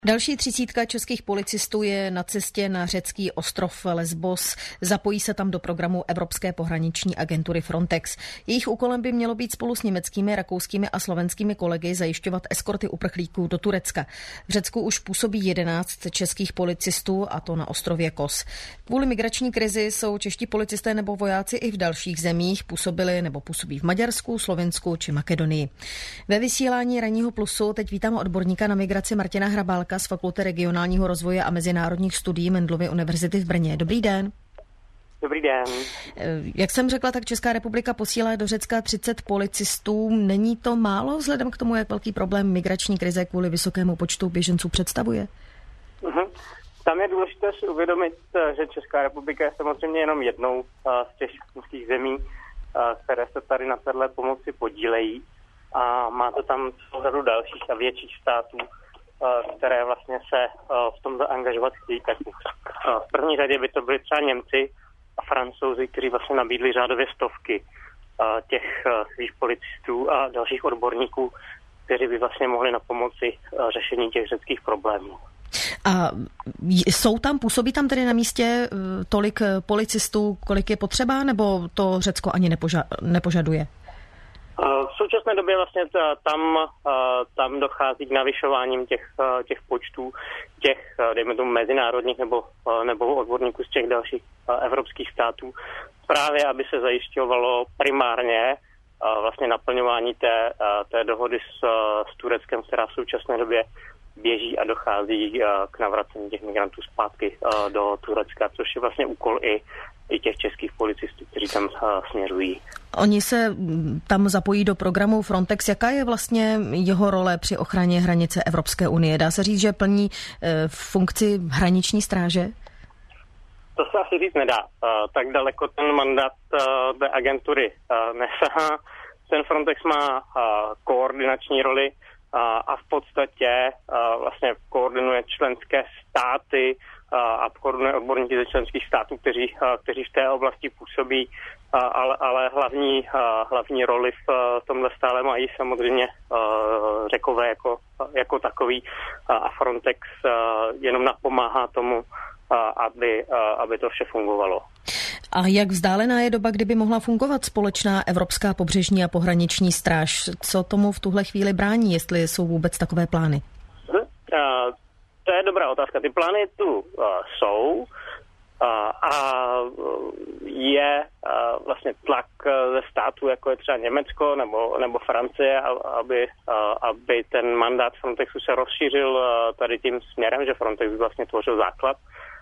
Další 30 českých policistů je na cestě na řecký ostrov Lesbos. Zapojí se tam do programu Evropské pohraniční agentury Frontex. Jejich úkolem by mělo být spolu s německými, rakouskými a slovenskými kolegy zajišťovat eskorty uprchlíků do Turecka. V Řecku už působí 11 českých policistů, a to na ostrově Kos. Kvůli migrační krizi jsou čeští policisté nebo vojáci i v dalších zemích, působili nebo působí v Maďarsku, Slovinsku či Makedonii. Ve vysílání Ranního plusu teď vítáme odborníka na migraci Martina Hrabálka z Fakulty regionálního rozvoje a mezinárodních studií Mendelovy univerzity v Brně. Dobrý den. Dobrý den. Jak jsem řekla, tak Česká republika posílá do Řecka 30 policistů. Není to málo vzhledem k tomu, jak velký problém migrační krize kvůli vysokému počtu běženců představuje? Tam je důležité si uvědomit, že Česká republika je samozřejmě jenom jednou z těch členských zemí, které se tady na téhle pomoci podílejí, a má to tam celou řadu dalších a větších států, které vlastně se v tom zaangažovat chtějí. Tak v první řadě by to byli třeba Němci a Francouzi, kteří vlastně nabídli řádově stovky těch svých policistů a dalších odborníků, kteří by vlastně mohli na pomoci řešení těch řeckých problémů. A působí tam tedy na místě tolik policistů, kolik je potřeba, nebo to Řecko ani nepožaduje? V současné době vlastně tam dochází k navyšováním těch počtů, těch, dejme tomu, mezinárodních nebo odborníků z těch dalších evropských států, právě aby se zajišťovalo primárně vlastně naplňování té dohody s Tureckem, která v současné době běží, a dochází k navracení těch migrantů zpátky do Turecka, což je vlastně úkol i těch českých policistů, kteří tam směřují. Oni se tam zapojí do programu Frontex. Jaká je vlastně jeho role při ochraně hranice Evropské unie? Dá se říct, že plní funkci hraniční stráže? To se asi říct nedá. Tak daleko ten mandát té agentury nesahá. Ten Frontex má koordinační roli a v podstatě vlastně koordinuje členské státy a koordinuje odborníky ze členských států, kteří v té oblasti působí, ale hlavní roli v tomhle stále mají samozřejmě Řekové jako takový, a Frontex jenom napomáhá tomu, aby to vše fungovalo. A jak vzdálená je doba, kdyby mohla fungovat společná evropská pobřežní a pohraniční stráž? Co tomu v tuhle chvíli brání, jestli jsou vůbec takové plány? To je dobrá otázka. Ty plány tu jsou a je vlastně tlak ze států, jako je třeba Německo nebo Francie, aby ten mandát Frontexu se rozšířil tady tím směrem, že Frontex vlastně tvořil základ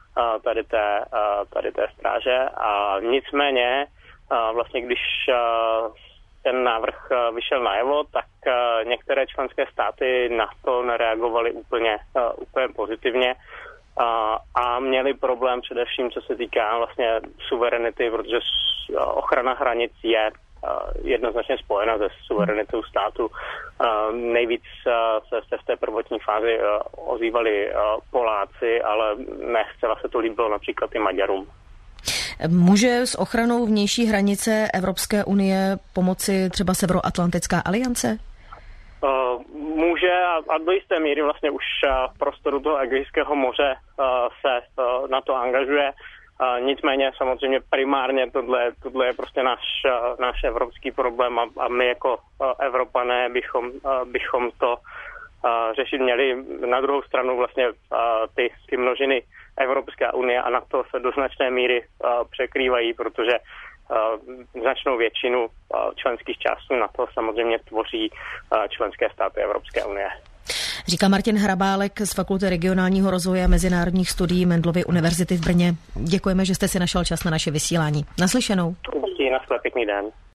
tady té stráže. A nicméně vlastně když ten návrh vyšel najevo, tak některé členské státy na to nereagovaly úplně pozitivně a měli problém především, co se týká vlastně suverenity, protože ochrana hranic je jednoznačně spojena se suverenitou státu. Nejvíc se v té prvotní fázi ozývali Poláci, ale ne zcela se to líbilo například i Maďarům. Může s ochranou vnější hranice Evropské unie pomoci třeba Severoatlantická aliance? Může a do jisté míry vlastně už v prostoru toho Egejského moře se na to angažuje. Nicméně samozřejmě primárně tohle je prostě náš evropský problém a my jako Evropané bychom to řešit měli. Na druhou stranu vlastně ty množiny Evropská unie a NATO se do značné míry překrývají, protože značnou většinu členských částí NATO samozřejmě tvoří členské státy Evropské unie. Říká Martin Hrabálek z Fakulty regionálního rozvoje a mezinárodních studií Mendelovy univerzity v Brně. Děkujeme, že jste si našel čas na naše vysílání. Naslyšenou. Pěkný den.